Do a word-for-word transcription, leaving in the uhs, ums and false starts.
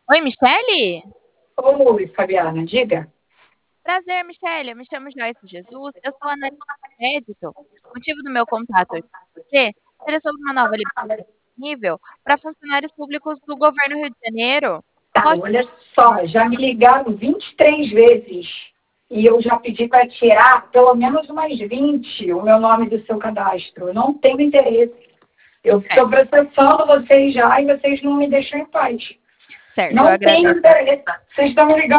Oi, Michele? Oi, Fabiana, diga. Prazer, Michele. Eu me chamo Joyce Jesus. Eu sou analista de crédito. O motivo do meu contato hoje com você seria sobre uma nova liberdade disponível para funcionários públicos do governo Rio de Janeiro. Tá, Pode olha só, já me ligaram vinte e três vezes e eu já pedi para tirar pelo menos umas vinte o meu nome do seu cadastro. Eu não tenho interesse. Eu certo, estou processando vocês já e vocês não me deixam em paz. certo, eu Não tenho agradeço. interesse. Vocês estão me ligando